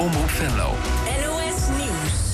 Omroep Venlo. NOS Nieuws.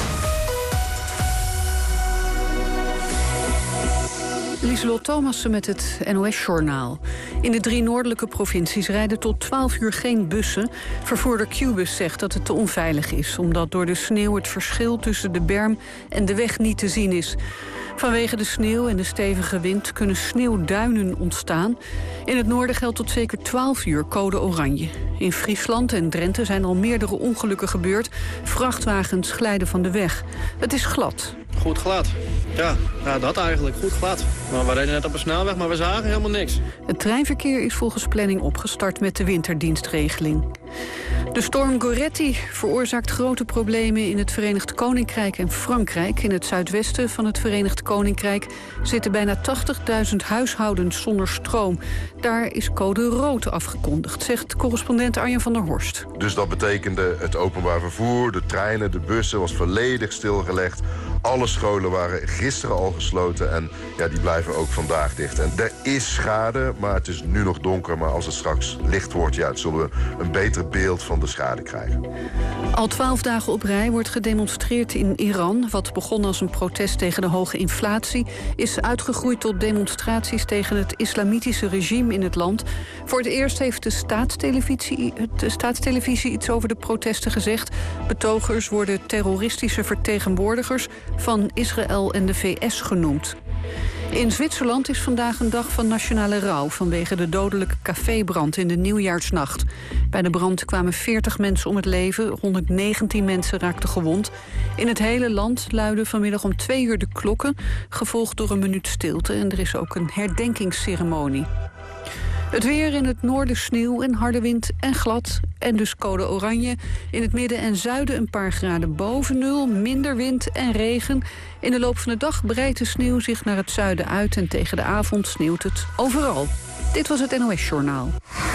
Lieselot Thomassen met het NOS-journaal. In de 3 noordelijke provincies rijden tot 12 uur geen bussen. Vervoerder Qbus zegt dat het te onveilig is, omdat door de sneeuw het verschil tussen de berm en de weg niet te zien is. Vanwege de sneeuw en de stevige wind kunnen sneeuwduinen ontstaan. In het noorden geldt tot zeker 12 uur code oranje. In Friesland en Drenthe zijn al meerdere ongelukken gebeurd. Vrachtwagens glijden van de weg. Het is glad. Goed glad. Ja, dat eigenlijk. Goed glad. Maar we reden net op een snelweg, maar we zagen helemaal niks. Het treinverkeer is volgens planning opgestart met de winterdienstregeling. De storm Goretti veroorzaakt grote problemen in het Verenigd Koninkrijk en Frankrijk. In het zuidwesten van het Verenigd Koninkrijk zitten bijna 80.000 huishoudens zonder stroom. Daar is code rood afgekondigd, zegt correspondent Arjen van der Horst. Dus dat betekende het openbaar vervoer, de treinen, de bussen was volledig stilgelegd. Alle scholen waren gisteren al gesloten en ja, die blijven ook vandaag dicht. En er is schade, maar het is nu nog donker. Maar als het straks licht wordt, ja, zullen we een beter beeld van de schade krijgen. Al 12 dagen op rij wordt gedemonstreerd in Iran. Wat begon als een protest tegen de hoge inflatie is uitgegroeid tot demonstraties tegen het islamitische regime in het land. Voor het eerst heeft de staatstelevisie iets over de protesten gezegd. Betogers worden terroristische vertegenwoordigers van Israël en de VS genoemd. In Zwitserland is vandaag een dag van nationale rouw vanwege de dodelijke cafébrand in de nieuwjaarsnacht. Bij de brand kwamen 40 mensen om het leven, 119 mensen raakten gewond. In het hele land luiden vanmiddag om 2 uur de klokken, gevolgd door een minuut stilte. En er is ook een herdenkingsceremonie. Het weer: in het noorden sneeuw en harde wind en glad. En dus code oranje. In het midden en zuiden een paar graden boven nul. Minder wind en regen. In de loop van de dag breidt de sneeuw zich naar het zuiden uit. En tegen de avond sneeuwt het overal. Dit was het NOS Journaal.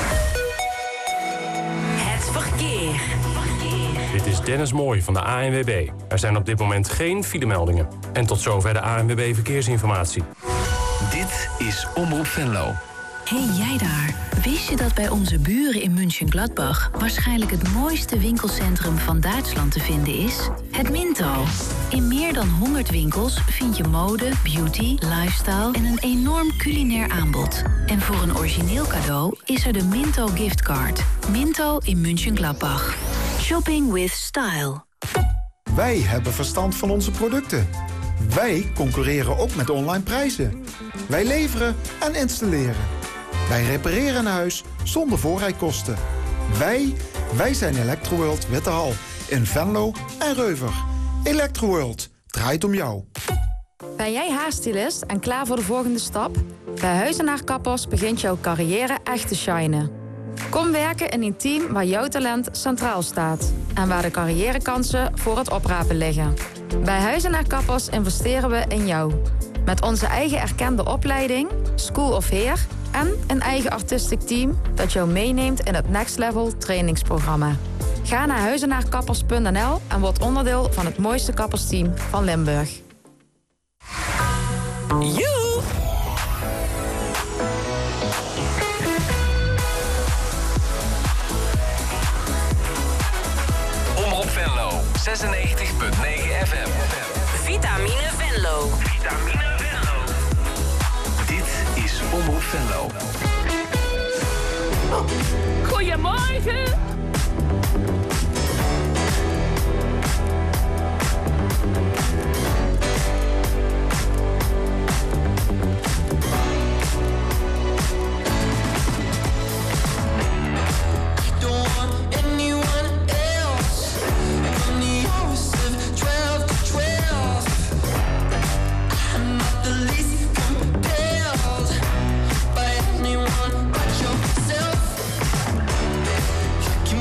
Het verkeer. Dit is Dennis Mooij van de ANWB. Er zijn op dit moment geen filemeldingen. En tot zover de ANWB Verkeersinformatie. Dit is Omroep Venlo. Hey jij daar, wist je dat bij onze buren in München-Gladbach waarschijnlijk het mooiste winkelcentrum van Duitsland te vinden is? Het Minto. In meer dan 100 winkels vind je mode, beauty, lifestyle en een enorm culinair aanbod. En voor een origineel cadeau is er de Minto giftcard. Minto in München-Gladbach. Shopping with style. Wij hebben verstand van onze producten. Wij concurreren ook met online prijzen. Wij leveren en installeren. Wij repareren een huis zonder voorrijkosten. Wij zijn Electroworld Wittehal in Venlo en Reuver. Electroworld draait om jou. Ben jij haarstylist en klaar voor de volgende stap? Bij Huizenaar Kappers begint jouw carrière echt te shinen. Kom werken in een team waar jouw talent centraal staat. En waar de carrièrekansen voor het oprapen liggen. Bij Huizenaar Kappers investeren we in jou. Met onze eigen erkende opleiding, School of Hair en een eigen artistic team dat jou meeneemt in het Next Level trainingsprogramma. Ga naar huizenaarkappers.nl en word onderdeel van het mooiste kappersteam van Limburg. Joe! Omroep Venlo, 96.9 FM. Vitamine Venlo. Vitamine Venlo. Dit is Omroep Venlo. Goedemorgen. By anyone but yourself.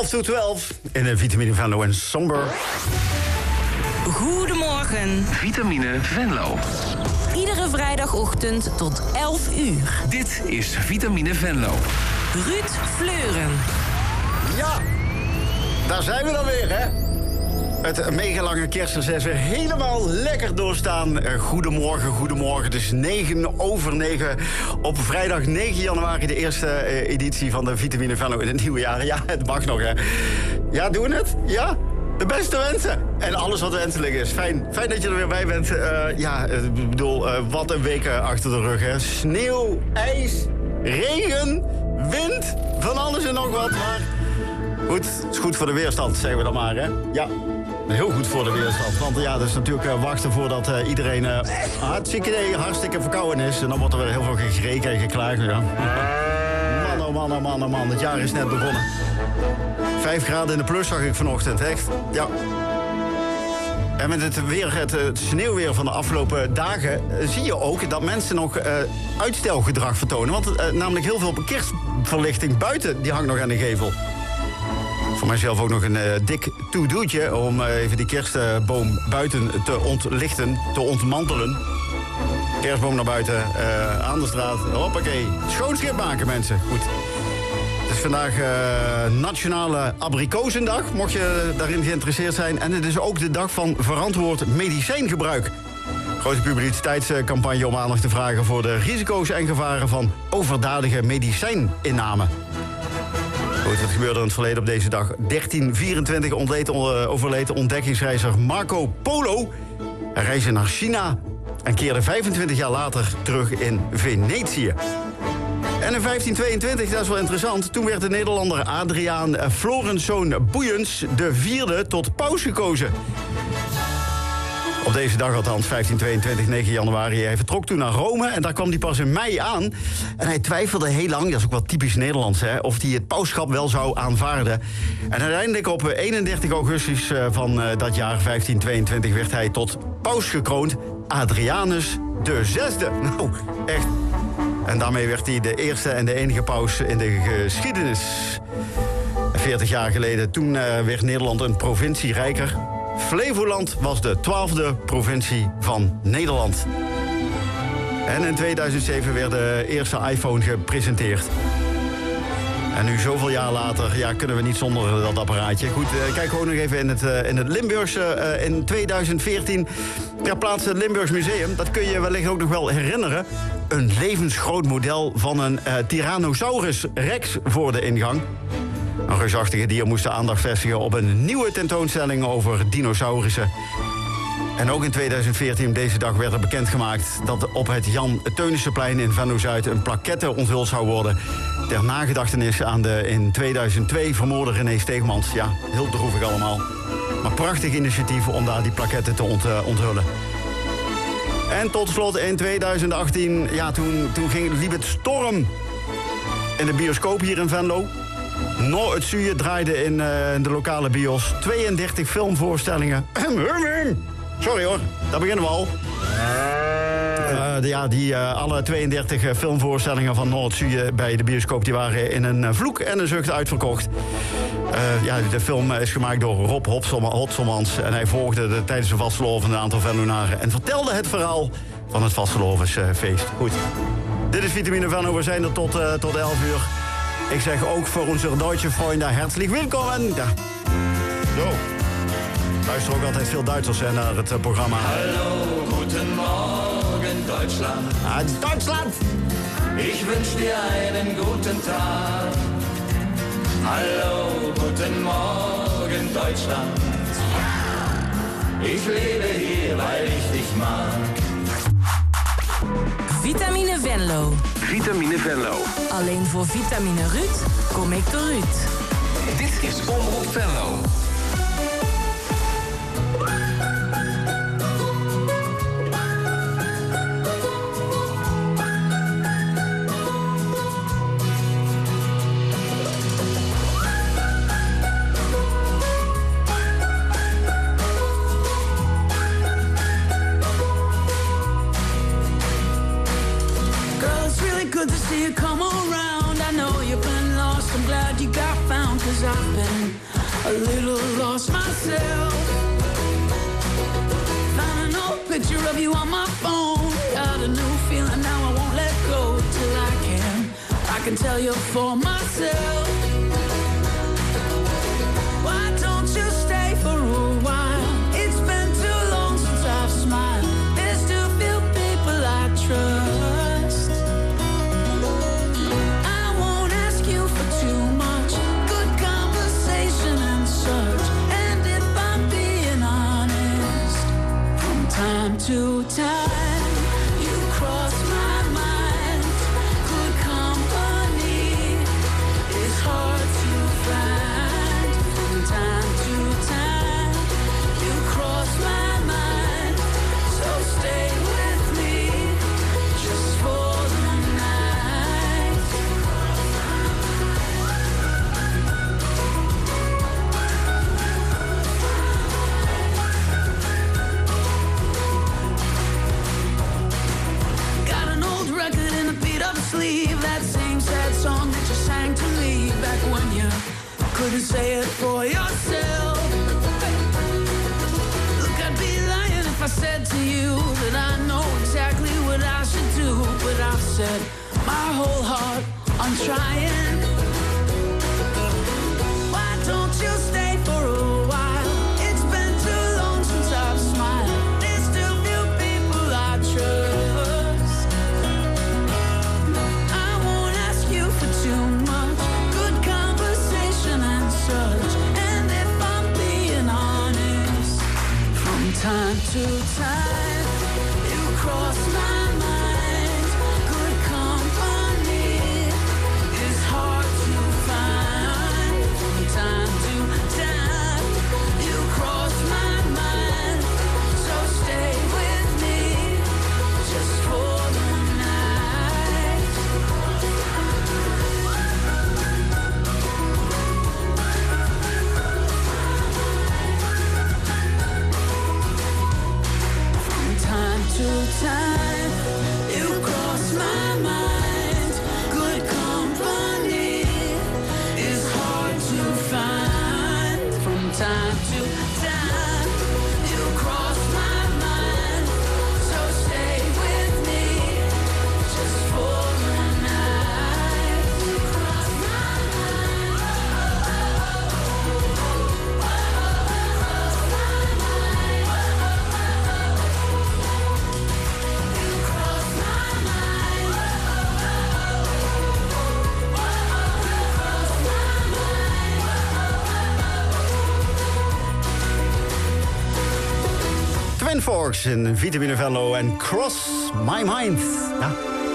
to 12 in de Vitamine Venlo en Somber. Goedemorgen. Vitamine Venlo. Iedere vrijdagochtend tot 11 uur. Dit is Vitamine Venlo. Ruud Fleuren. Ja, daar zijn we dan weer, hè? Het mega lange kerstreces weer helemaal lekker doorstaan. Goedemorgen. Het is 9:09 op vrijdag 9 januari... de eerste editie van de Vitamine Venlo in het nieuwe jaar. Ja, het mag nog, hè. Ja, doen we het? Ja? De beste wensen. En alles wat wenselijk is. Fijn dat je er weer bij bent. Ik bedoel, wat een week achter de rug, hè. Sneeuw, ijs, regen, wind, van alles en nog wat. Maar goed, het is goed voor de weerstand, zeggen we dan maar, hè. Ja. Heel goed voor de weerstand. Want ja, dat is natuurlijk wachten voordat iedereen hartstikke verkouden is. En dan wordt er weer heel veel gegreken en geklaagd. Ja. Man. Het jaar is net begonnen. 5 graden in de plus zag ik vanochtend, echt. Ja. En met het sneeuwweer van de afgelopen dagen zie je ook dat mensen nog uitstelgedrag vertonen. Want namelijk heel veel kerstverlichting buiten, die hangt nog aan de gevel. Voor mijzelf ook nog een dik to-do'tje om even die kerstboom buiten te ontlichten, te ontmantelen. Kerstboom naar buiten, aan de straat, hoppakee. Schoon schip maken, mensen. Goed. Het is vandaag Nationale Abrikozendag, mocht je daarin geïnteresseerd zijn. En het is ook de dag van verantwoord medicijngebruik. Grote publiciteitscampagne om aandacht te vragen voor de risico's en gevaren van overdadige medicijninname. Goed, wat gebeurde in het verleden op deze dag? 1324 overleed ontdekkingsreiziger Marco Polo. Hij reisde naar China en keerde 25 jaar later terug in Venetië. En in 1522, dat is wel interessant, toen werd de Nederlander Adriaan Florenszoon Boeiens de 4e tot paus gekozen. Op deze dag althans, 1522, 9 januari. Hij vertrok toen naar Rome en daar kwam hij pas in mei aan. En hij twijfelde heel lang, dat is ook wel typisch Nederlands, hè, of hij het pauschap wel zou aanvaarden. En uiteindelijk op 31 augustus van dat jaar, 1522, werd hij tot paus gekroond. Adrianus de 6e. Nou, echt. En daarmee werd hij de eerste en de enige paus in de geschiedenis. 40 jaar geleden, toen werd Nederland een provincie rijker. Flevoland was de 12e provincie van Nederland. En in 2007 werd de eerste iPhone gepresenteerd. En nu zoveel jaar later kunnen we niet zonder dat apparaatje. Goed, kijk gewoon nog even in het Limburgse. In 2014 ter plaatse het Limburgs Museum. Dat kun je wellicht ook nog wel herinneren. Een levensgroot model van een Tyrannosaurus Rex voor de ingang. Een reusachtige dier moest de aandacht vestigen op een nieuwe tentoonstelling over dinosaurussen. En ook in 2014 op deze dag werd er bekendgemaakt dat op het Jan Teunisseplein in Venlo-Zuid een plaquette onthuld zou worden ter nagedachtenis aan de in 2002 vermoorde René Steegmans. Ja, heel droevig allemaal. Maar prachtig initiatief om daar die plaquette te onthullen. En tot slot in 2018, toen liep het storm in de bioscoop hier in Venlo. Noord het Zuur draaide in de lokale bios 32 filmvoorstellingen. Sorry hoor, daar beginnen we al. Alle 32 filmvoorstellingen van Noord-Zuur bij de bioscoop die waren in een vloek en een zucht uitverkocht. De film is gemaakt door Rob Hotselmans en hij volgde tijdens de vastelovend een aantal Venlonaren en vertelde het verhaal van het vastelovensfeest. Goed, dit is Vitamine Venlo, we zijn er tot 11 uur. Ik zeg ook voor onze Duitse vrienden herzlich willkommen. Ja. Zo. Luister ook altijd veel Duitsers naar het programma. Hallo, guten Morgen Deutschland. Deutschland! Ich wünsch dir einen guten Tag. Hallo, guten Morgen Deutschland. Ich lebe hier, weil ich dich mag. Vitamine Venlo. Vitamine Venlo. Alleen voor Vitamine Ruud kom ik door Ruud. Dit is Omroep Venlo. Good to see you come around. I know you've been lost lost, I'm glad you got found, 'cause I've been a little lost myself. Found an old picture of you on my phone. Got a new feeling now, I won't let go till I can tell you for myself. Why don't you stay for a while? It's been too long since I've smiled. There's too few people I trust. I won't ask you for too much. Good conversation and such. And if I'm being honest, from time to time you cross my mind. Good company is hard to find. From time to time you cross my mind. So stay with me just for the night. Got an old record in a beat up sleeve. That same sad song that you sang to me back when you couldn't say it for yourself. Look, I'd be lying if I said to you that I know exactly what I should do. But I've set my whole heart on trying. Why don't you stay for a while? It's been too long since I've smiled. There's still few people I trust. I won't ask you for too much. Good conversation and such. And if I'm being honest, from time to time you cross my mind. Good company is hard to find. From time to time you cross my mind. So stay with me just for the night. From time to time you cross my mind. Good company is hard to find. From time to time you cross my mind. So stay with me just for the night. You cross my Twin Forks in Vitamine Venlo en Cross My Mind. Ja.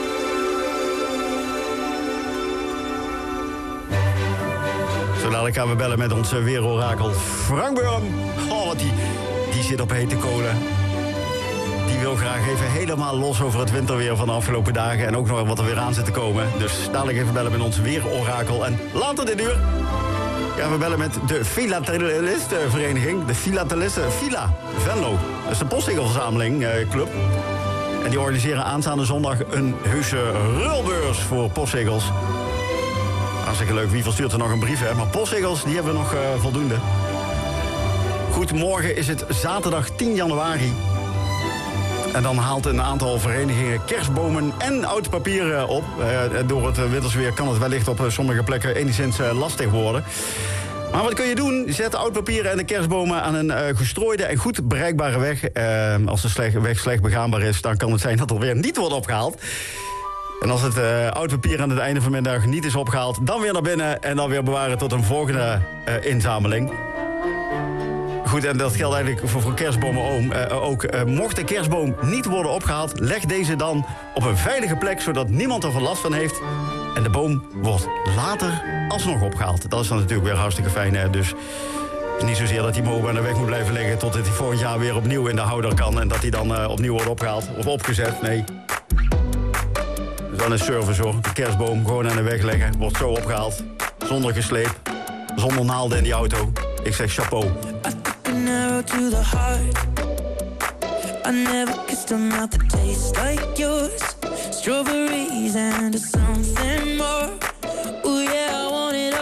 Zo dadelijk gaan we bellen met onze weerorakel Frank Burm. Oh, wat die zit op hete kolen. Die wil graag even helemaal los over het winterweer van de afgelopen dagen. En ook nog wat er weer aan zit te komen. Dus dadelijk even bellen met onze weerorakel. En later dit uur gaan we bellen met de Filatelistenvereniging. De Filatelisten Fila Venlo. Dat is een postzegelverzameling club. En die organiseren aanstaande zondag een heuse ruilbeurs voor postzegels. Hartstikke leuk. Wie verstuurt er nog een brief, hè? Maar postzegels, die hebben we nog voldoende. Goed, morgen is het zaterdag 10 januari. En dan haalt een aantal verenigingen kerstbomen en oud papier op. Door het wintersweer kan het wellicht op sommige plekken enigszins lastig worden. Maar wat kun je doen? Zet oud papier en de kerstbomen aan een gestrooide en goed bereikbare weg. Als de weg slecht begaanbaar is, dan kan het zijn dat er weer niet wordt opgehaald. En als het oud papier aan het einde van de middag niet is opgehaald, dan weer naar binnen en dan weer bewaren tot een volgende inzameling. Goed, en dat geldt eigenlijk voor kerstbomen ook. Mocht de kerstboom niet worden opgehaald, leg deze dan op een veilige plek, zodat niemand er last van heeft. En de boom wordt later alsnog opgehaald. Dat is dan natuurlijk weer hartstikke fijn. Hè? Dus niet zozeer dat die boom aan de weg moet blijven liggen tot hij volgend jaar weer opnieuw in de houder kan. En dat hij dan opnieuw wordt opgehaald of opgezet. Nee. Dus dan is service hoor. De kerstboom gewoon aan de weg leggen. Wordt zo opgehaald. Zonder gesleep. Zonder naalden in die auto. Ik zeg chapeau. An arrow to the heart. I never kissed a mouth that tastes like yours. Strawberries and something more. Ooh yeah, I want it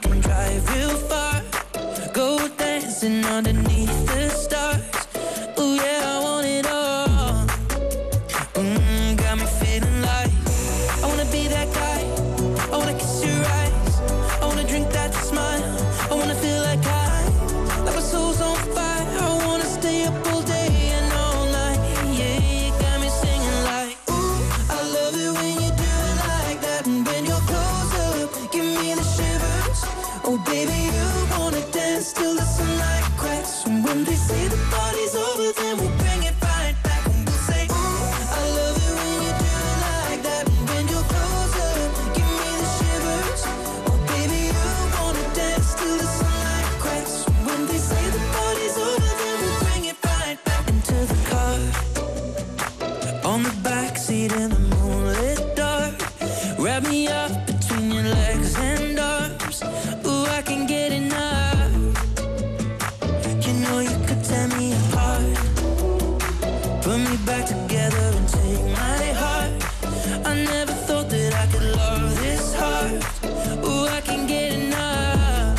can drive real far, go dancing underneath the stars. Ooh yeah, I want it all. Got me feeling like I wanna be that guy. I wanna kiss your eyes. I wanna drink that smile. I wanna feel like my soul's on fire. I wanna stay up all day and all night. Yeah, you got me singing like, ooh, I love it when you do it like that. And when you're close up, give me the shivers. Oh baby, you wanna dance till the sunlight cracks. And when they say the party's over, then we'll bring it right back. And we'll say, ooh, I love it when you do it like that. And when you're close up, give me the shivers. Oh baby, you wanna dance till the sunlight cracks. When they say the party's over, then we'll bring it right back into the car. On the backseat in the moonlit dark. Wrap me up between your legs and arms. Ooh, I can get enough. You know you could tear me apart. Put me back together and take my heart. I never thought that I could love this hard. Ooh, I can get enough.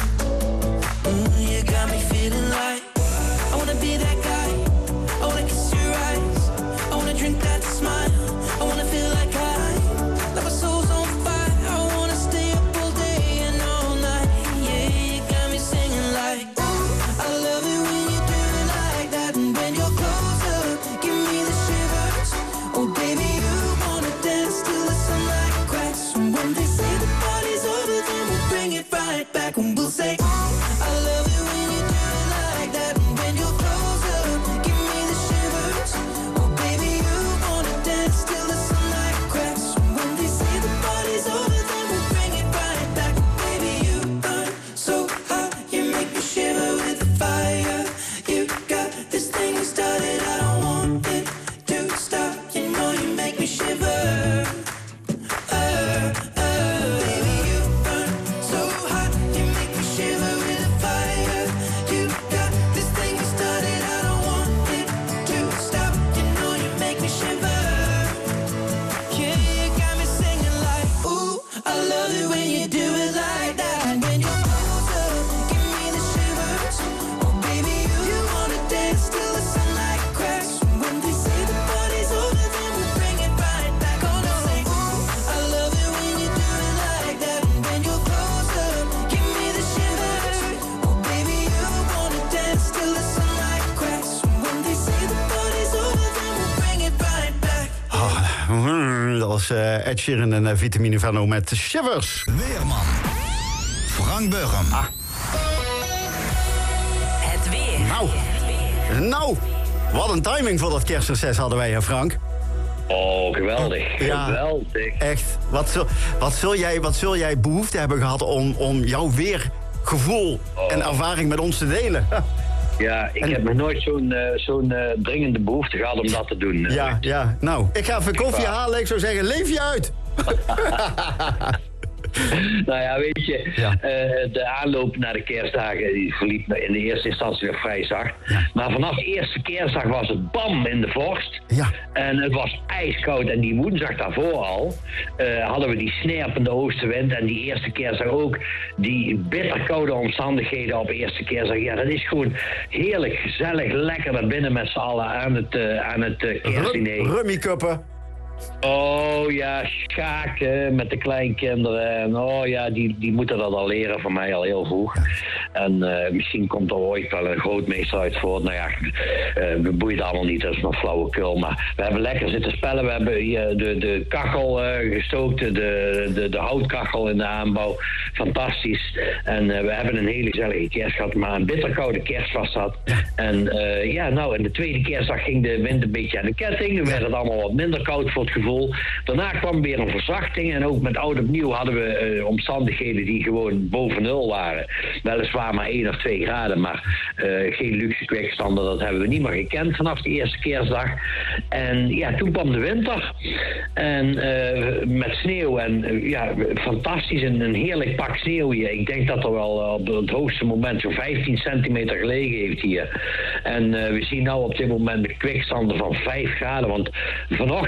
You got me feeling like I wanna be that guy. I wanna kiss your eyes. I wanna drink that smile. I wanna feel like my soul's on fire. I wanna stay up all day and all night. Yeah, you got me singing like, ooh, I love it when you do it like that. And when you're close up, give me the shivers. Oh baby, you wanna dance till the sunlight cracks. And when they say the party's over, then we'll bring it right back. And we'll say, I love it when you do it like that. And when you're close up, give me the shivers. Oh baby, you wanna dance till the sunlight cracks. And when they say the party's over, then we'll bring it right back. Baby, you burn so hot, you make me shiver with the fire. You got this thing started, I don't want it to stop. You know you make me shiver. Baby, you burn so hot, you make me shiver with the fire. You got this thing started, I don't want it to stop. You know you make me shiver. Yeah, you got me singing like, ooh, I love it when you do it like that. And when you're close up, give me the shivers. Oh baby, you wanna dance till the sunlight cracks. And when they say the party's over, then we'll bring it right back. Gonna say, ooh, I love it when you do it like that. And when you're close up, give me the shivers. Oh baby, you wanna dance till the sunlight cracks. And when they say the party's over, then we'll bring it right back. Dat was Ed Sheeran en Vitamine Venlo met Shivers. Weerman. Frank Burgum. Het weer. Nou, wat een timing voor dat kerstreces hadden wij, hè Frank? Oh, geweldig. Ja, geweldig. Echt. Wat zul jij behoefte hebben gehad om jouw weergevoel en ervaring met ons te delen? Ja, ik heb nog nooit zo'n dringende behoefte gehad om dat te doen. Ja. Nou, ik ga even koffie halen. Ik zou zeggen, leef je uit. Nou ja, weet je, de aanloop naar de kerstdagen die verliep in de eerste instantie weer vrij zacht. Ja. Maar vanaf de eerste kerstdag was het bam in de vorst. Ja. En het was ijskoud. En die woensdag daarvoor al hadden we die snerpende oostenwind. En die eerste kerstdag ook die bitterkoude omstandigheden op eerste kerstdag. Ja, dat is gewoon heerlijk, gezellig, lekker naar binnen met z'n allen aan het kerstdiner. Rummikuppen. Oh ja, schaken met de kleinkinderen. En oh ja, die moeten dat al leren van mij al heel vroeg. En misschien komt er ooit wel een grootmeester uit voort. Nou ja, we boeien het allemaal niet, dat is nog flauwekul. Maar we hebben lekker zitten spellen. We hebben hier de kachel gestookt, de houtkachel in de aanbouw. Fantastisch. En we hebben een hele gezellige kerst gehad, maar een bitterkoude kerst was dat. En en de tweede kerstdag ging de wind een beetje aan de ketting. Dan werd het allemaal wat minder koud voor het gevoel. Daarna kwam weer een verzachting en ook met oud opnieuw hadden we omstandigheden die gewoon boven nul waren. Weliswaar maar 1 of 2 graden, maar geen luxe kwikstanden, dat hebben we niet meer gekend vanaf de eerste kerstdag. En ja, toen kwam de winter en met sneeuw en fantastisch, een heerlijk pak sneeuw hier. Ik denk dat er wel op het hoogste moment zo'n 15 centimeter gelegen heeft hier. En we zien nou op dit moment de kwikstanden van 5 graden, want vanochtend toen ik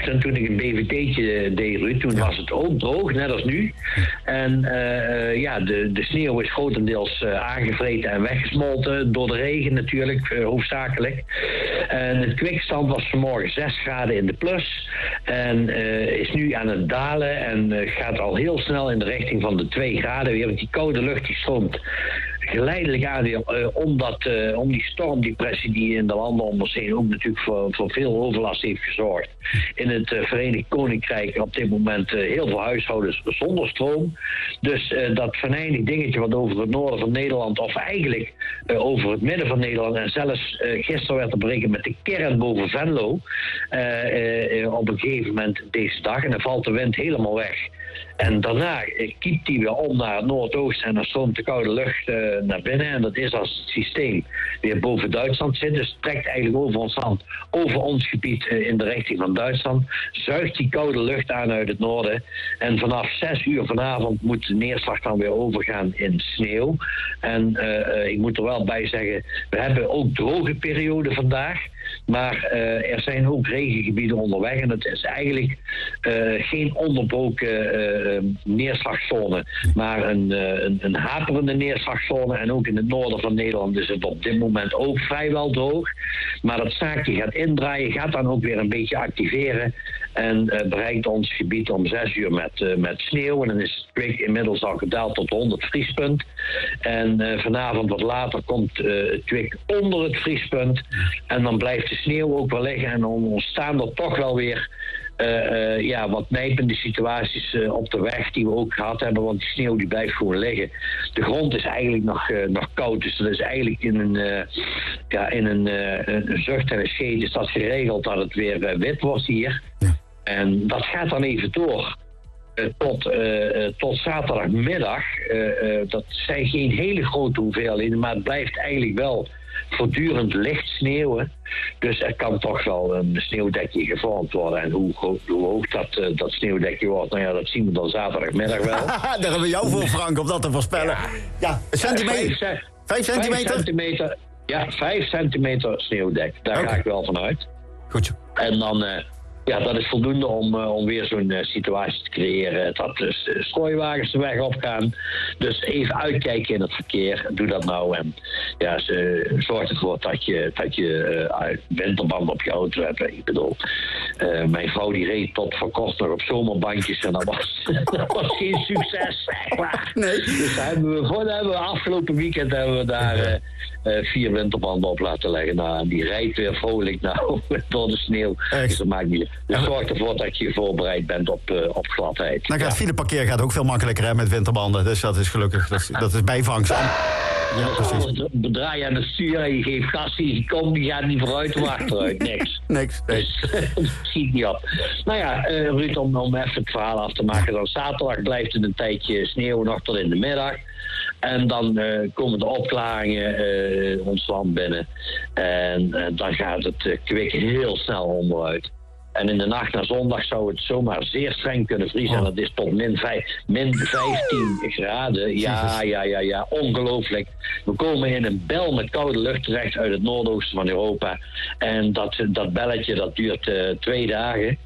een BVT'tje deed, Ruud, toen was het ook droog, net als nu. En de sneeuw is grotendeels aangevreten en weggesmolten door de regen natuurlijk, hoofdzakelijk. En het kwikstand was vanmorgen 6 graden in de plus en is nu aan het dalen en gaat al heel snel in de richting van de 2 graden weer, want die koude lucht die stroomt geleidelijk aan weer om die stormdepressie die in de landen om ons heen ook natuurlijk voor veel overlast heeft gezorgd. In het Verenigd Koninkrijk op dit moment heel veel huishoudens zonder stroom. Dus dat venijnig dingetje wat over het noorden van Nederland, of eigenlijk over het midden van Nederland, en zelfs gisteren werd er berekend met de kern boven Venlo op een gegeven moment deze dag. En dan valt de wind helemaal weg. En daarna kiept die weer om naar het noordoosten en dan stroomt de koude lucht naar binnen. En dat is als het systeem weer boven Duitsland zit. Dus het trekt eigenlijk over ons land, over ons gebied in de richting van Duitsland. Zuigt die koude lucht aan uit het noorden. En vanaf 6 uur vanavond moet de neerslag dan weer overgaan in sneeuw. En ik moet er wel bij zeggen, we hebben ook droge perioden vandaag. Maar er zijn ook regengebieden onderweg en het is eigenlijk geen onderbroken neerslagzone, maar een haperende neerslagzone. En ook in het noorden van Nederland is het op dit moment ook vrijwel droog. Maar dat zaakje gaat indraaien, gaat dan ook weer een beetje activeren en bereikt ons gebied om 6 uur met sneeuw. En dan is het kwik inmiddels al gedaald tot 100 vriespunt. En vanavond wat later komt het kwik onder het vriespunt. En dan blijft de sneeuw ook wel liggen en dan ontstaan er toch wel weer wat nijpende situaties op de weg die we ook gehad hebben, want die sneeuw die blijft gewoon liggen. De grond is eigenlijk nog koud, dus dat is eigenlijk in een zucht en een scheet is dat geregeld dat het weer wit wordt hier. En dat gaat dan even door tot zaterdagmiddag. Dat zijn geen hele grote hoeveelheden, maar het blijft eigenlijk wel voortdurend licht sneeuwen. Dus er kan toch wel een sneeuwdekje gevormd worden. En hoe hoog dat sneeuwdekje wordt, nou ja, dat zien we dan zaterdagmiddag wel. Daar hebben we jou voor, Frank, om dat te voorspellen. Ja, een centimeter. 5 centimeter? Ja, 5 centimeter sneeuwdek. Daar ga ik wel van uit. Goed zo. En dan dat is voldoende om weer zo'n situatie te creëren. Dat de strooiwagens de weg opgaan. Dus even uitkijken in het verkeer. Doe dat nou. En zorg ervoor dat je winterbanden op je auto hebt. Ik bedoel, mijn vrouw die reed tot voor kort nog op zomerbandjes. En dat was geen succes, zeg maar. Nee. Dus hebben we afgelopen weekend hebben we daar 4 winterbanden op laten leggen. Nou, en die rijdt weer vrolijk door de sneeuw. Dus dat maakt niet. Dus zorg ervoor dat je voorbereid bent op gladheid. Nou, het fileparkeer gaat ook veel makkelijker met winterbanden. Dus dat is gelukkig, dat is bijvangst. Ja, precies. Bedraai je aan het stuur en je geeft gas, die komt, die gaat niet vooruit of achteruit. Niks. Dus dat schiet niet op. Nou ja, Ruud, om even het verhaal af te maken. Dan zaterdag blijft het een tijdje sneeuw nog tot in de middag. En dan komen de opklaringen ons land binnen. En dan gaat het kwik heel snel onderuit. En in de nacht naar zondag zou het zomaar zeer streng kunnen vriezen. En dat is tot min 15 graden. Ja, ongelooflijk. We komen in een bel met koude lucht terecht uit het noordoosten van Europa. En dat belletje dat duurt 2 dagen.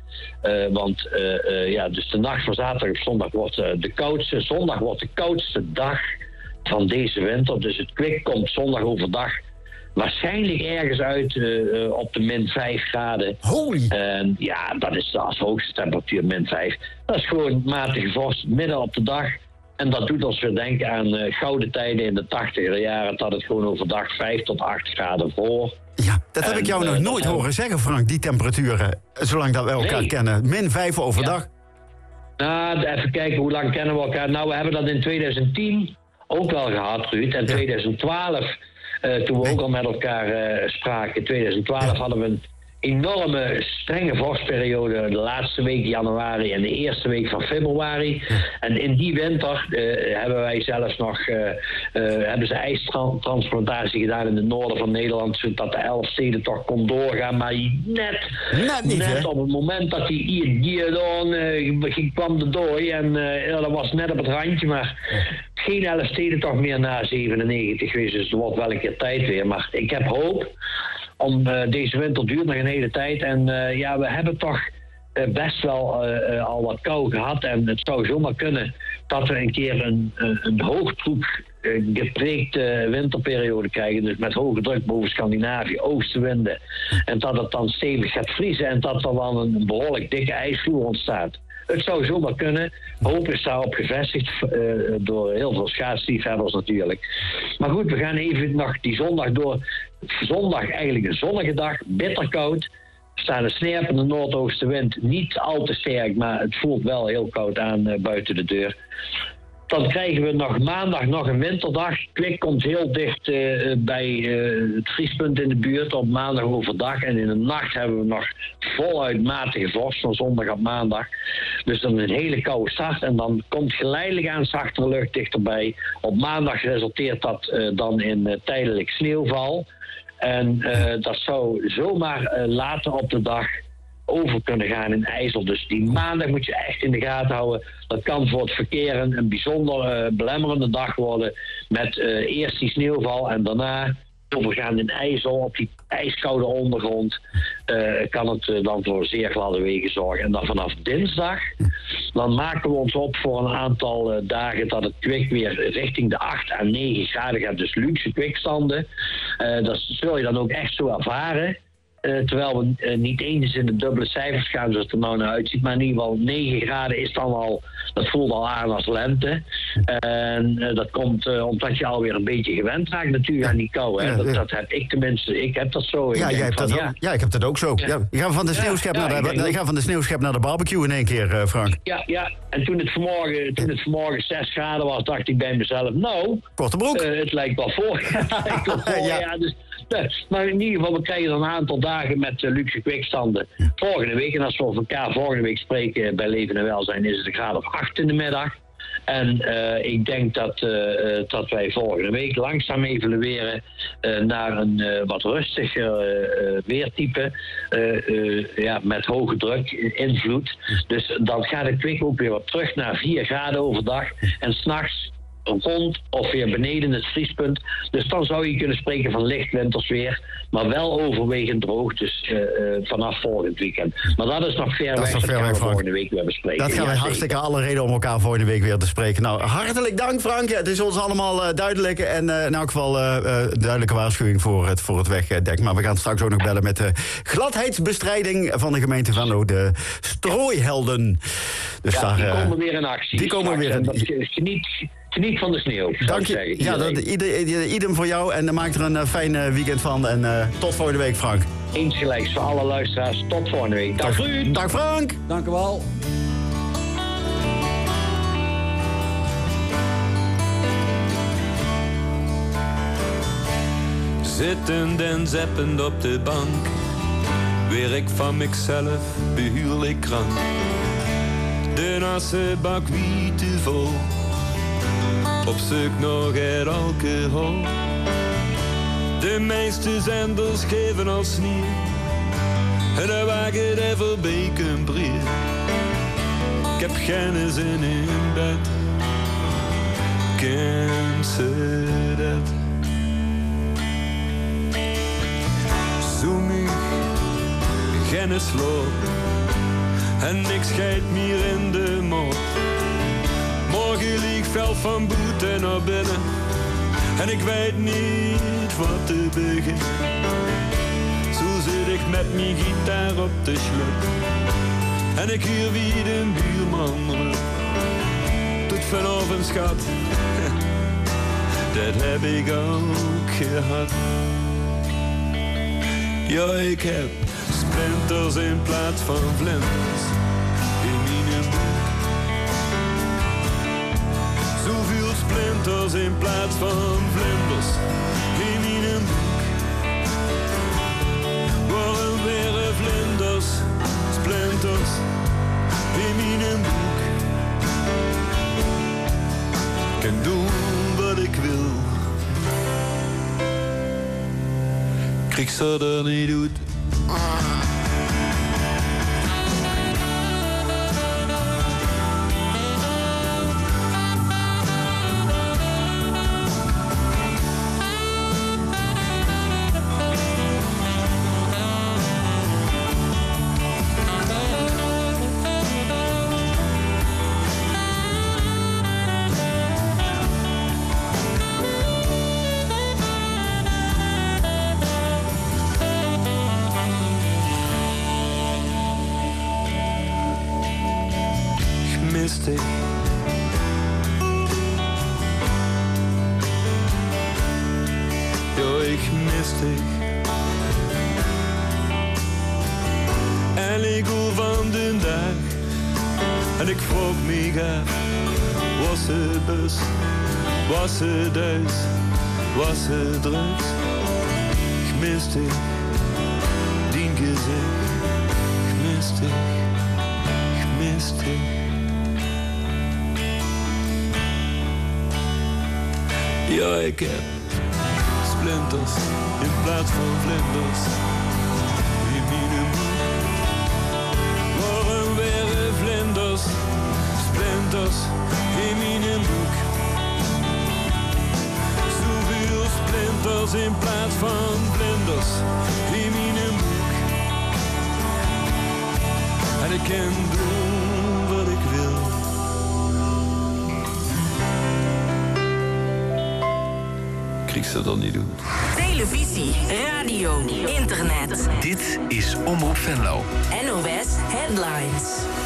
Dus de nacht van zaterdag op zondag wordt de koudste. Zondag wordt de koudste dag van deze winter. Dus het kwik komt zondag overdag waarschijnlijk ergens uit op de min 5 graden. Holy! Dat is als hoogste temperatuur min 5. Dat is gewoon matige vorst midden op de dag. En dat doet ons weer denken aan gouden tijden in de 80er jaren. Dat het gewoon overdag 5 tot 8 graden voor. Ja, dat heb ik jou nog nooit horen zeggen, Frank, die temperaturen. Zolang dat we elkaar kennen. Min 5 overdag. Ja. Nou, even kijken, hoe lang kennen we elkaar? Nou, we hebben dat in 2010 ook wel gehad, Ruud. En 2012... toen we ook al met elkaar spraken, in 2012 hadden we een enorme strenge vorstperiode de laatste week januari en de eerste week van februari. En in die winter hebben wij zelfs nog hebben ze ijstransplantatie gedaan in het noorden van Nederland, zodat de Elfstedentocht kon doorgaan. Maar net op het moment dat die kwam de dooi en dat was net op het randje, maar geen Elfstedentocht meer na 97 geweest, dus er wordt wel een keer tijd weer. Maar ik heb hoop. Deze winter duurt nog een hele tijd. En we hebben toch best wel al wat kou gehad. En het zou zomaar kunnen dat we een keer een hoogdruk gepreekte winterperiode krijgen. Dus met hoge druk boven Scandinavië, oostenwinden. En dat het dan stevig gaat vriezen en dat er dan een behoorlijk dikke ijsvloer ontstaat. Het zou zomaar kunnen. Hoop is daarop gevestigd door heel veel schaatsliefhebbers natuurlijk. Maar goed, we gaan even nog die zondag door. Zondag eigenlijk een zonnige dag, bitterkoud. Er staat een snerpende noordoostenwind. Niet al te sterk, maar het voelt wel heel koud aan buiten de deur. Dan krijgen we nog maandag nog een winterdag. Kwik komt heel dicht bij het vriespunt in de buurt op maandag overdag. En in de nacht hebben we nog voluit matige vorst van zondag op maandag. Dus dan een hele koude start. En dan komt geleidelijk aan zachtere lucht dichterbij. Op maandag resulteert dat dan in tijdelijk sneeuwval. En dat zou zomaar later op de dag over kunnen gaan in IJssel. Dus die maandag moet je echt in de gaten houden. Dat kan voor het verkeer een bijzonder belemmerende dag worden. Met eerst die sneeuwval en daarna overgaan in IJssel op die ijskoude ondergrond. Kan het dan voor zeer gladde wegen zorgen. En dan vanaf dinsdag, dan maken we ons op voor een aantal dagen dat het kwik weer richting de 8 à 9 graden gaat. Dus luxe kwikstanden. Dat zul je dan ook echt zo ervaren. Terwijl we niet eens in de dubbele cijfers gaan zoals het er nou naar uitziet. Maar in ieder geval 9 graden is dan al, dat voelt al aan als lente. En dat komt omdat je alweer een beetje gewend raakt natuurlijk aan die kou. Hè? Dat heb ik tenminste, ik heb dat zo. Ja, jij hebt dat ook. Ja, ik heb dat ook zo. Ja. Je gaat van de sneeuwschep naar de barbecue in één keer, Frank. Ja. En toen het vanmorgen 6 graden was, dacht ik bij mezelf, nou... Korte broek. Het lijkt wel voorjaar. Dus, maar in ieder geval, we krijgen dan een aantal dagen met luxe kwikstanden. Volgende week, en als we over elkaar volgende week spreken bij Leven en Welzijn, is het een graad of 8 in de middag. En ik denk dat wij volgende week langzaam evolueren naar een wat rustiger weertype. Met hoge druk, invloed. Dus dan gaat het kwik ook weer wat terug naar 4 graden overdag. En 's nachts rond of weer beneden het vriespunt. Dus dan zou je kunnen spreken van licht wintersweer, maar wel overwegend droog, dus vanaf volgend weekend. Maar dat is nog ver weg, dat gaan we volgende week weer bespreken. Dat gaan wij hartstikke alle reden om elkaar volgende week weer te spreken. Nou, hartelijk dank Frank, het is ons allemaal duidelijk en in elk geval duidelijke waarschuwing voor het wegdek. Maar we gaan straks ook nog bellen met de gladheidsbestrijding van de gemeente Venlo, de strooihelden. Dus ja, die komen weer in actie. Die komen weer in Geniet van de sneeuw. Dank je. Ja, idem voor jou. En maak er een fijn weekend van. En tot volgende week, Frank. Eens gelijks voor alle luisteraars. Tot volgende week. Dag Ruud. Dag Frank. Dank u wel. Zittend en zeppend op de bank, werk van mezelf, behuurlijk krank. De nassenbak wiet vol, op zoek nog het alcohol. De meeste zenders geven al sneeuw, en dan wagen er voorbij een brief. Ik heb geen zin in bed, ken ze dat? Zo moe, geen sloop, en niks scheidt meer in de mond. Morgen lieg vel van boete naar binnen, en ik weet niet wat te beginnen. Zo zit ik met mijn gitaar op de slot, en ik huur wie de buurman roept. Tot vanavond schat, dat heb ik ook gehad. Ja, ik heb splinters in plaats van vlinders in mijn broek. Zoveel splinters in plaats van vlinders in mijn broek. Waarom weer vlinders, splinters in mijn broek? Ik kan doen wat ik wil, ik zou dat niet doen. dich. Ja, ik mis dich. En ik hoor van de dag. En ik vroeg me af, was het bus, was het thuis, was het drugs? Ik mis dich, dien gezicht. Ik mis dich, ik mis dich. Ja, ik heb splinters in plaats van vlinders. In mijn moed. Waarom weer vlinders, splinters in mijn boek. Zoveel splinters in plaats van vlinders in mijn boek. En ik kan doen wat ik wil. Ik zou dat niet doen. Televisie, radio, internet. Dit is Omroep Venlo. NOS Headlines.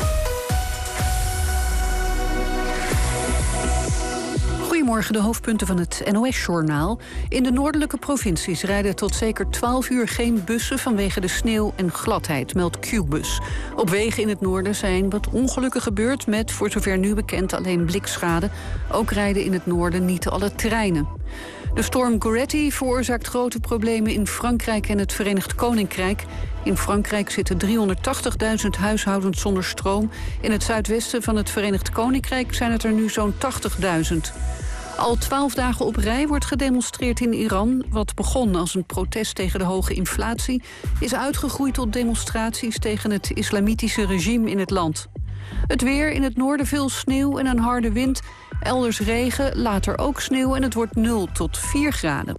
Goedemorgen, de hoofdpunten van het NOS-journaal. In de noordelijke provincies rijden tot zeker 12 uur geen bussen vanwege de sneeuw en gladheid, meldt Qbus. Op wegen in het noorden zijn wat ongelukken gebeurd met, voor zover nu bekend, alleen blikschade. Ook rijden in het noorden niet alle treinen. De storm Goretti veroorzaakt grote problemen in Frankrijk en het Verenigd Koninkrijk. In Frankrijk zitten 380.000 huishoudens zonder stroom. In het zuidwesten van het Verenigd Koninkrijk zijn het er nu zo'n 80.000. Al 12 dagen op rij wordt gedemonstreerd in Iran. Wat begon als een protest tegen de hoge inflatie is uitgegroeid tot demonstraties tegen het islamitische regime in het land. Het weer, in het noorden veel sneeuw en een harde wind. Elders regen, later ook sneeuw en het wordt 0 tot 4 graden.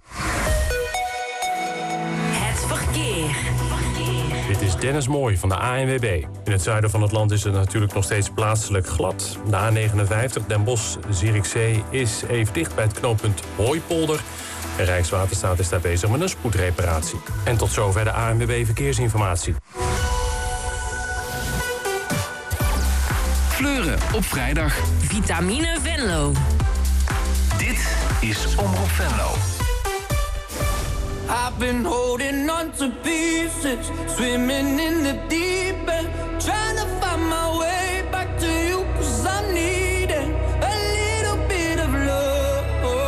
Het verkeer. Dit is Dennis Mooij van de ANWB. In het zuiden van het land is het natuurlijk nog steeds plaatselijk glad. De A59 Den Bosch-Zierikzee is even dicht bij het knooppunt Hooipolder. En Rijkswaterstaat is daar bezig met een spoedreparatie. En tot zover de ANWB Verkeersinformatie. Fleuren op vrijdag. Vitamine Venlo. Dit is Omroep Venlo. I've been holding on to pieces, swimming in the deep end, trying to find my way back to you, 'cause I'm needing a little bit of love,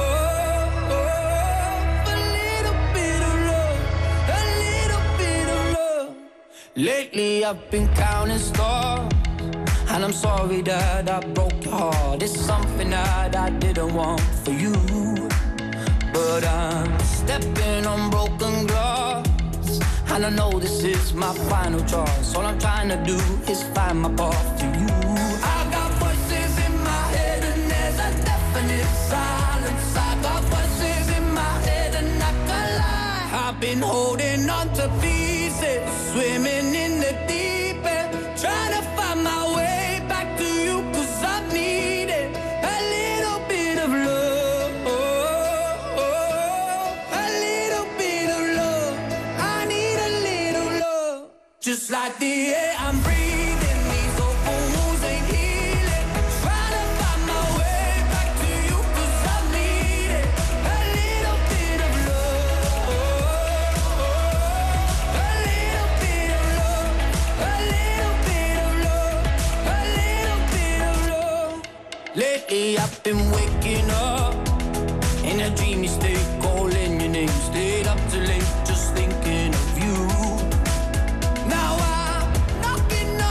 a little bit of love, a little bit of love. Lately I've been counting stars, and I'm sorry that I broke your heart. It's something that I didn't want for you, but I'm stepping on broken glass, and I know this is my final choice. All I'm trying to do is find my path to you. I got voices in my head and there's a definite silence. I got voices in my head and I can't lie. I've been holding on to pieces, swimming in the deep end, trying to find my way back to you, 'cause I need it, a little bit of love, a little bit of love. I need a little love, just like the air I'm breathing. These open wounds ain't healing, trying to find my way back to you, 'cause I need it, a little bit of love, a little bit of love, a little bit of love, a little bit of love. Lately I've been waking up in a dreamy state, calling your name, stayed up too late, just thinking of you. Now I'm knocking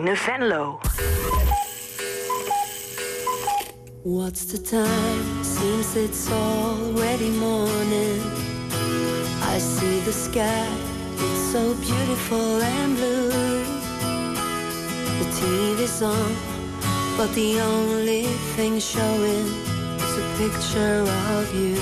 Fijne Venlo. What's the time? Seems it's already morning. I see the sky, it's so beautiful and blue. The TV's on, but the only thing showing is a picture of you.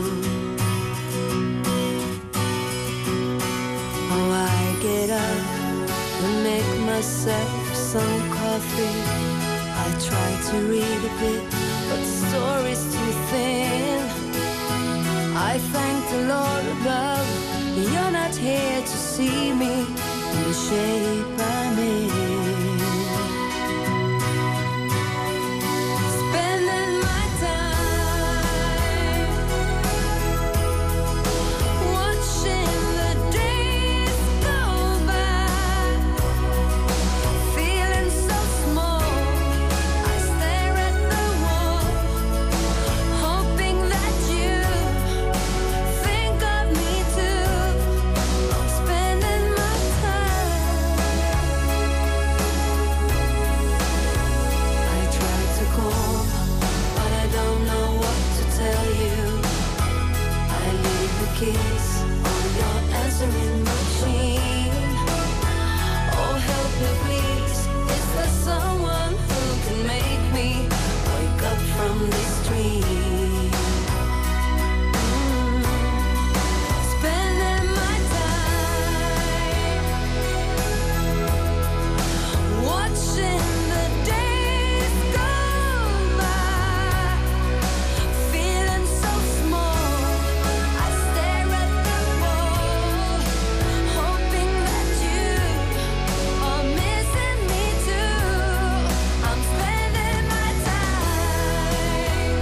Oh, I get up and make myself some coffee. I try to read a bit, but the story's too thin. I thank the Lord above, you're not here to see me in the shape I'm in. Spending my time watching the days go by, feeling so small. I stare at the wall, hoping that you think of me too. I'm spending my time. I try to call, but I don't know what to tell you. I leave the keys on your answering machine. Oh, help me please, is there someone who can make me wake up from this dream? Spending my time watching the days go by, feeling so small. I stare at the wall, hoping that you are missing me too. I'm spending my time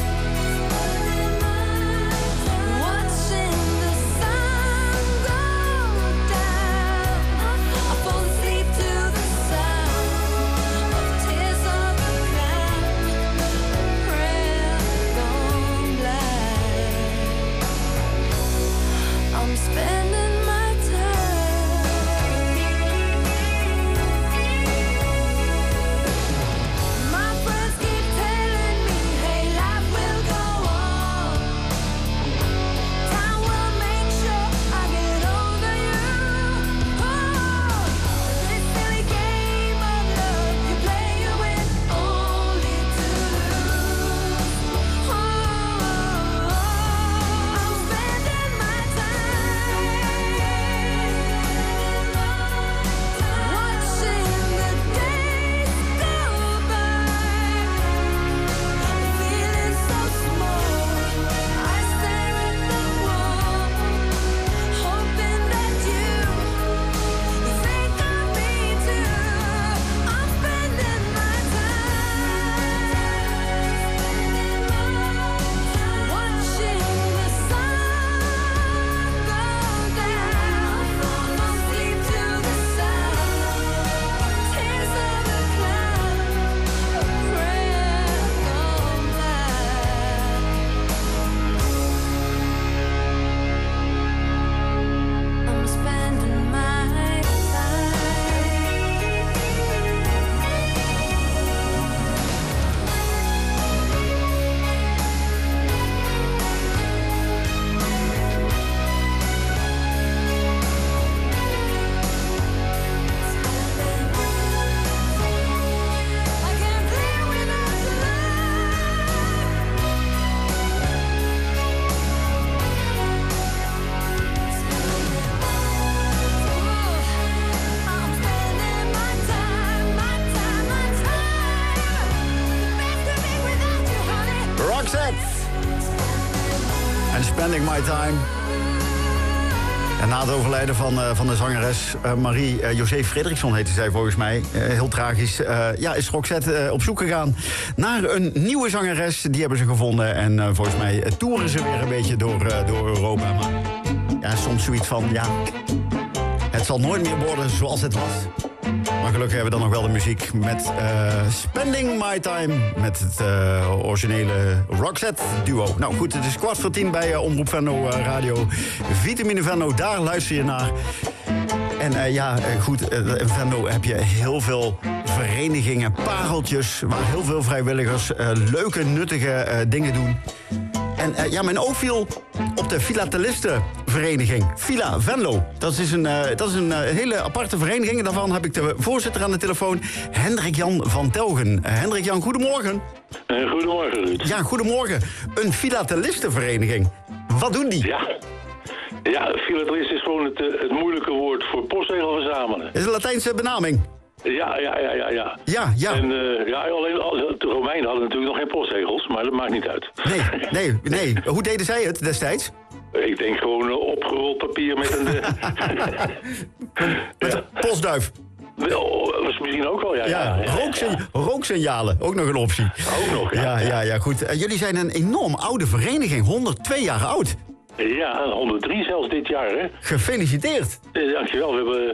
watching the sun go down. I fall asleep to the sound of tears of a clown, a prayer gone blind. I'm spending my time. My friends keep telling me, hey, life will go on. Time will make sure I get over you. Oh, this silly game of love you play, you win only to lose. Oh, I'm spending my time watching the days go by, feeling so small. I stare at the wall, hoping that you think of me too. I'm spending my time watching the sun go down. Fall asleep to the sound of tears of a clown, a prayer gone blind. I'm spending my I can't live without your I'm spending my time, my time, my time. Best to be without you, honey. Roxette. En Spending My Time. En na het overlijden van de zangeres Marie-José Fredriksson, heette zij volgens mij, heel tragisch, is Roxette op zoek gegaan naar een nieuwe zangeres. Die hebben ze gevonden en volgens mij toeren ze weer een beetje door Europa. Maar ja, soms zoiets van, het zal nooit meer worden zoals het was. Maar gelukkig hebben we dan nog wel de muziek met Spending My Time. Met het originele Roxette duo. Nou goed, het is 9:15 bij Omroep Venlo Radio. Vitamine Venlo, daar luister je naar. En goed, in Venlo heb je heel veel verenigingen, pareltjes, waar heel veel vrijwilligers leuke, nuttige dingen doen. En mijn oog viel op de Filatelistenvereniging, Fila Venlo. Dat is een hele aparte vereniging. En daarvan heb ik de voorzitter aan de telefoon, Hendrik-Jan van Telgen. Hendrik-Jan, goedemorgen. Goedemorgen, Ruud. Ja, goedemorgen. Een Filatelistenvereniging. Wat doen die? Ja, filatelist is gewoon het moeilijke woord voor postzegel verzamelen. Dat is een Latijnse benaming. Ja. Ja. En alleen de Romeinen hadden natuurlijk nog geen postzegels, maar dat maakt niet uit. Nee. Hoe deden zij het destijds? Ik denk gewoon opgerold papier met een... met een postduif. Was misschien ook al, ja. Rooksignalen, ook nog een optie. Ook nog, ja. Goed. Jullie zijn een enorm oude vereniging, 102 jaar oud. Ja, 103 zelfs dit jaar, hè. Gefeliciteerd. Dankjewel.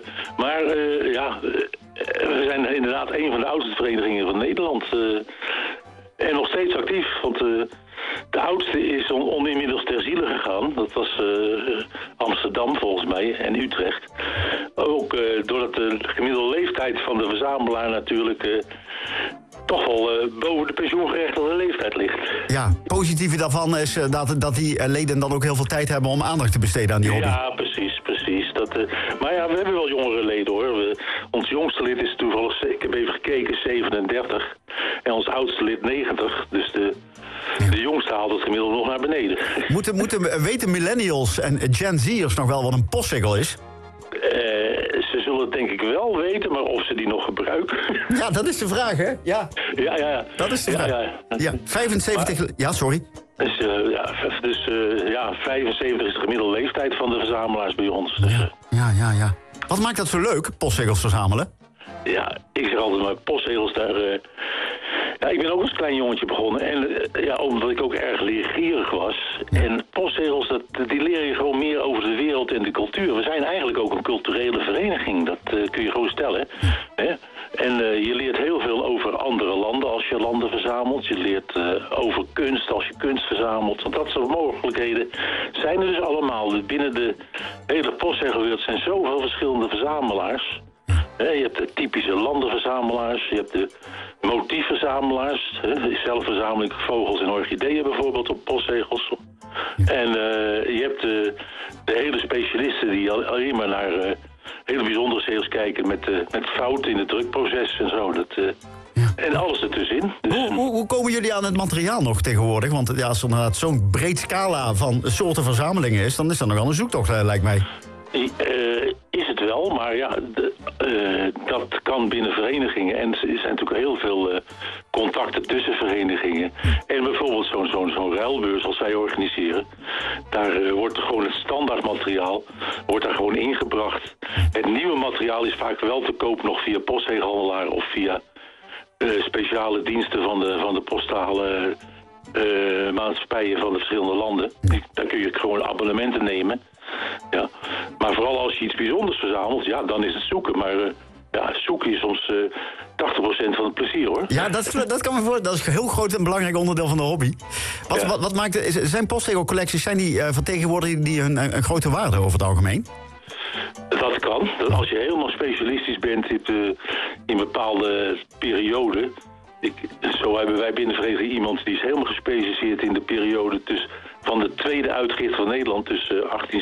We zijn inderdaad een van de oudste verenigingen van Nederland. En nog steeds actief, want de oudste is inmiddels ter ziele gegaan. Dat was Amsterdam volgens mij en Utrecht. Ook doordat de gemiddelde leeftijd van de verzamelaar natuurlijk... toch wel boven de pensioengerechtigde leeftijd ligt. Ja, positieve daarvan is dat die leden dan ook heel veel tijd hebben om aandacht te besteden aan die hobby. Ja, precies. Maar ja, we hebben wel jongere leden hoor. Ons jongste lid is toevallig, ik heb even gekeken, 37. En ons oudste lid 90. Dus de jongste haalt het gemiddeld nog naar beneden. Weten millennials en Gen Z'ers nog wel wat een postzegel is? Ze zullen het denk ik wel weten, maar of ze die nog gebruiken... Ja, dat is de vraag, hè? Ja. Dat is de vraag. Ja, 75... Maar, ja, sorry. Dus 75 is de gemiddelde leeftijd van de verzamelaars bij ons. Dus, ja. Wat maakt dat zo leuk, postzegels verzamelen? Ja, ik zeg altijd maar, postzegels daar... ik ben ook als klein jongetje begonnen. En omdat ik ook erg leergierig was. Ja. En postzegels, die leer je gewoon meer over de wereld en de cultuur. We zijn eigenlijk ook een culturele vereniging. Dat kun je gewoon stellen. Hè? En je leert heel veel over andere landen als je landen verzamelt. Je leert over kunst als je kunst verzamelt. Want dat soort mogelijkheden zijn er dus allemaal. Binnen de hele postzegelwereld zijn zoveel verschillende verzamelaars. Je hebt de typische landenverzamelaars, je hebt de motiefverzamelaars. Zelf verzamel ik vogels en orchideeën bijvoorbeeld op postzegels. En je hebt de hele specialisten die alleen maar naar hele bijzondere zegels kijken met fouten in het drukproces en zo. En alles ertussenin. Dus, hoe komen jullie aan het materiaal nog tegenwoordig? Want als er inderdaad zo'n breed scala van soorten verzamelingen is, dan is dat nog wel een zoektocht, lijkt mij. Is het wel, maar ja, dat kan binnen verenigingen. En er zijn natuurlijk heel veel contacten tussen verenigingen. En bijvoorbeeld zo'n ruilbeurs als wij organiseren. Daar wordt gewoon het standaardmateriaal wordt daar gewoon ingebracht. Het nieuwe materiaal is vaak wel te koop nog via postzegelhandelaar of via speciale diensten van de postale maatschappijen van de verschillende landen. Daar kun je gewoon abonnementen nemen. Ja. Maar vooral als je iets bijzonders verzamelt, ja, dan is het zoeken. Maar zoeken is soms 80% van het plezier, hoor. Ja, dat kan me voorstellen. Dat is een heel groot en belangrijk onderdeel van de hobby. Wat maakt zijn postzegelcollecties, zijn die vertegenwoordigen die een grote waarde over het algemeen? Dat kan. Als je helemaal specialistisch bent in bepaalde perioden. Zo hebben wij binnen de vereniging iemand die is helemaal gespecialiseerd in de periode van de tweede uitgift van Nederland tussen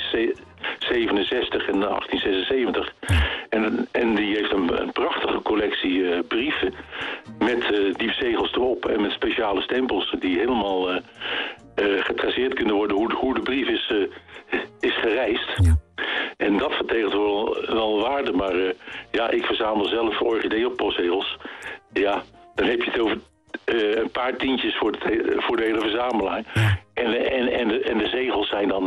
1867 en 1876. En die heeft een prachtige collectie brieven met die zegels erop en met speciale stempels die helemaal getraceerd kunnen worden hoe de brief is gereisd. Ja. En dat vertegenwoordigt wel waarde, maar ik verzamel zelf orchidee op postzegels. Ja, dan heb je het over een paar tientjes voor de hele verzamelaar. Ja. En de zegels zijn dan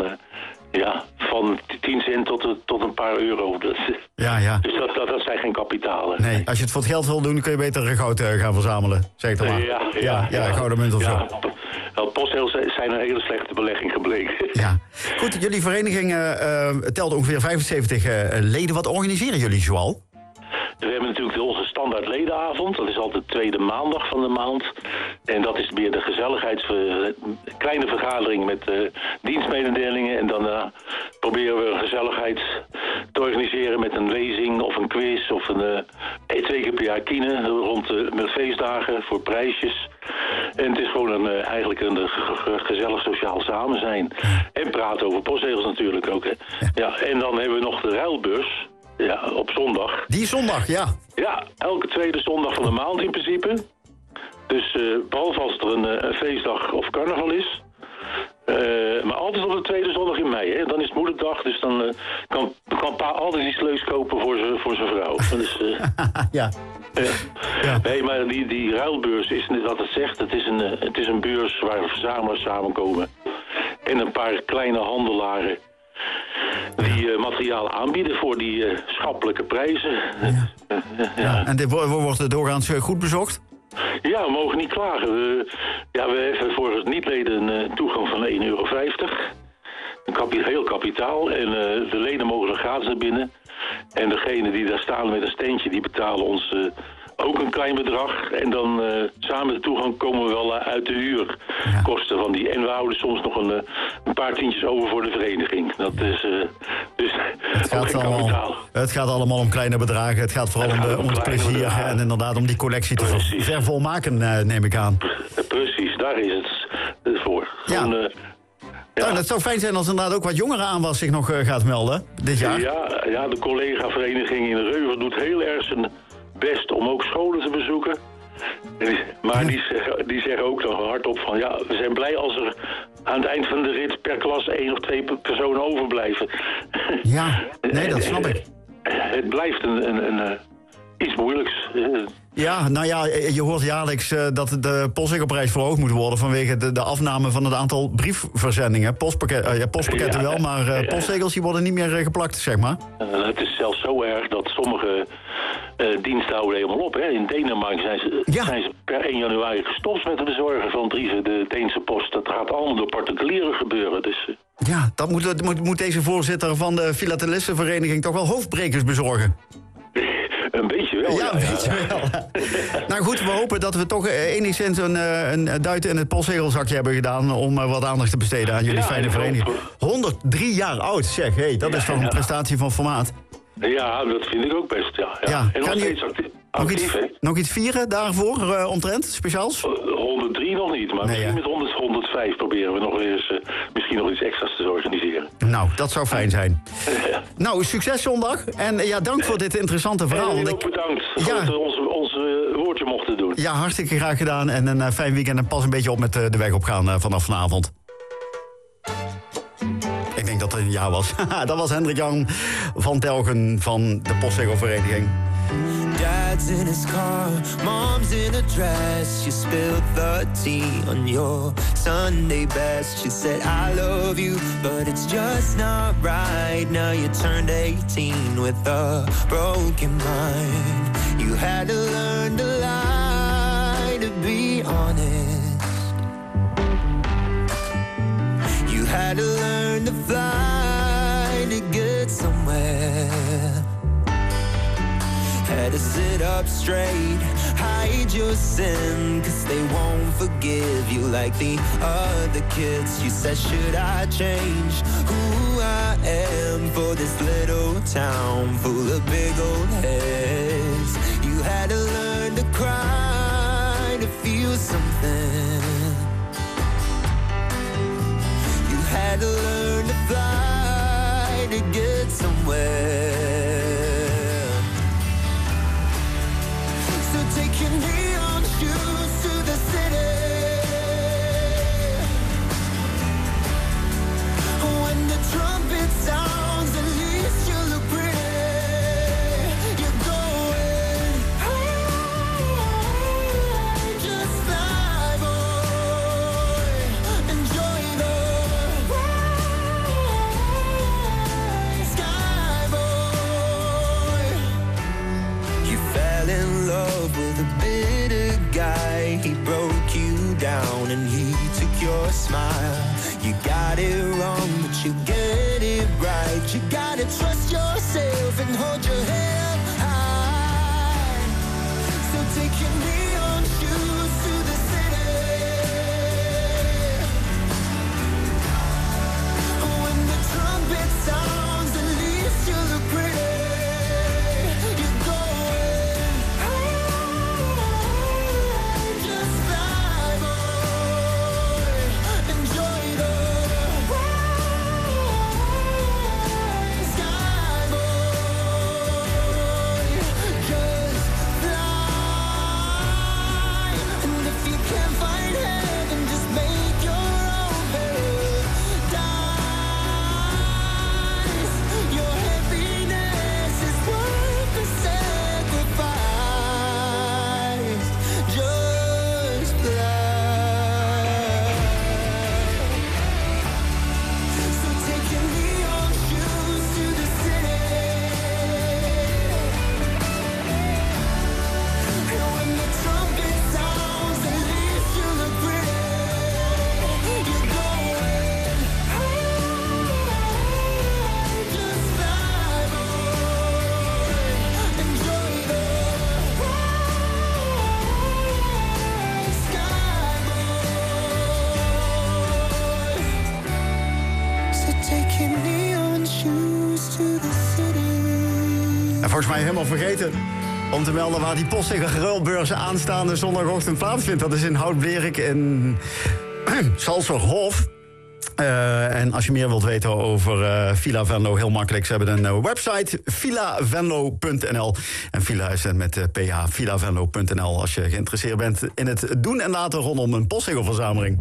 van 10 cent tot een paar euro. Ja. Dus dat zijn geen kapitalen. Nee, als je het voor het geld wil doen, kun je beter goud gaan verzamelen. Zeg het maar. Ja, gouden munt of zo. Postzegels zijn een hele slechte belegging gebleken. Ja. Goed, jullie vereniging telt ongeveer 75 leden. Wat organiseren jullie zoal? We hebben natuurlijk onze standaard ledenavond. Dat is altijd de tweede maandag van de maand. En dat is meer de kleine vergadering met dienstmededelingen. En dan proberen we gezelligheid te organiseren met een lezing of een quiz of 2 keer per jaar kine rond met feestdagen voor prijsjes. En het is gewoon eigenlijk een gezellig sociaal samen zijn. En praten over postzegels natuurlijk ook. Hè. Ja, en dan hebben we nog de ruilbeurs. Ja, op zondag. Die zondag, ja. Ja, elke tweede zondag van de maand in principe. Dus behalve als er een feestdag of carnaval is. Maar altijd op de tweede zondag in mei. Hè. Dan is het moederdag, dus dan kan pa altijd iets leuks kopen voor zijn vrouw. Dus, ja. Ja. Nee, maar die ruilbeurs is net wat het zegt. Het is een beurs waar verzamelaars samenkomen. En een paar kleine handelaren die materiaal aanbieden voor die schappelijke prijzen. Ja. En dit wordt doorgaans goed bezocht? Ja, we mogen niet klagen. We hebben voor niet-leden een toegang van €1,50. Een heel kapitaal. En de leden mogen er gratis naar binnen. En degene die daar staan met een steentje, die betalen ons ook een klein bedrag. En dan samen met de toegang komen we wel uit de huurkosten van die. En we houden soms nog een paar tientjes over voor de vereniging. Dat is dus ook geen kapitaal. Het gaat allemaal om kleine bedragen. Het gaat vooral om het plezier bedragen. En inderdaad om die collectie te vervolmaken, neem ik aan. Precies, daar is het voor. Gewoon, Nou, het zou fijn zijn als inderdaad ook wat jongeren aanwas zich nog gaat melden dit jaar. Ja, de collega-vereniging in Reuver doet heel erg zijn best om ook scholen te bezoeken. Maar die zeggen ook nog hardop van we zijn blij als er aan het eind van de rit per klas 1 of 2 personen overblijven. Ja, nee, dat snap ik. Het blijft iets moeilijks. Ja, nou ja, je hoort jaarlijks dat de postzegelprijs verhoogd moet worden vanwege de afname van het aantal briefverzendingen. Postpakketten wel, maar postzegels die worden niet meer geplakt, zeg maar. Het is zelfs zo erg dat sommige diensten houden helemaal op. Hè. In Denemarken zijn ze per 1 januari gestopt met het bezorgen van brieven. De Deense post, dat gaat allemaal door particulieren gebeuren. Dus, ja, dat moet deze voorzitter van de Filatelistenvereniging toch wel hoofdbrekers bezorgen. Een beetje wel. Ja, een beetje wel. Nou goed, we hopen dat we toch enigszins een duit in het postzegelsakje hebben gedaan om wat aandacht te besteden aan jullie fijne vereniging. 103 jaar oud, zeg. Hey, dat is toch een prestatie van formaat. Ja, dat vind ik ook best, ja. En nog steeds actief, nog iets vieren daarvoor, omtrent, speciaals? 103 nog niet, maar misschien met 105 proberen we nog eens misschien nog iets extra's te organiseren. Nou, dat zou fijn zijn. Nou, succes zondag. En dank voor dit interessante verhaal. En ook bedankt dat we ons woordje mochten doen. Ja, hartstikke graag gedaan. En een fijn weekend en pas een beetje op met de weg opgaan vanaf vanavond. Ik denk dat het een ja was. Dat was Hendrik Jan van Telgen van de Postzegelvereniging. Dad's in his car, mom's in a dress. She spilled the tea on your Sunday best. She said, I love you, but it's just not right. Now you turned 18 with a broken mind. You had to learn to lie, to be honest. You had to learn to fly, to get somewhere. Had to sit up straight, hide your sin, 'cause they won't forgive you like the other kids. You said, should I change who I am for this little town full of big old heads? You had to learn to cry, to feel something. You had to learn to fly, to get somewhere. Take your neon shoes to the city. When the trumpet sounds, at least you look pretty. You're going high, just fly, boy. Enjoy the ride, sky boy. You fell in love with a bitter guy. He broke you down and he took your smile. You got it wrong, but you get it right. You gotta trust yourself and hold your head high. So take your neon shoes to the city. When the trumpet sounds, at least you look pretty. volgens mij helemaal vergeten om te melden waar die postzegelgeruilbeurs aanstaande zondagochtend plaatsvindt. Dat is in Hout-Blerik in Salzerhof. En als je meer wilt weten over Villa Venlo, heel makkelijk. Ze hebben een website, villavenlo.nl. En Villa is met PH, villavenlo.nl. Als je geïnteresseerd bent in het doen en laten rondom een postzegelverzameling.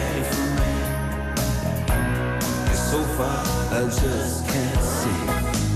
I just can't see.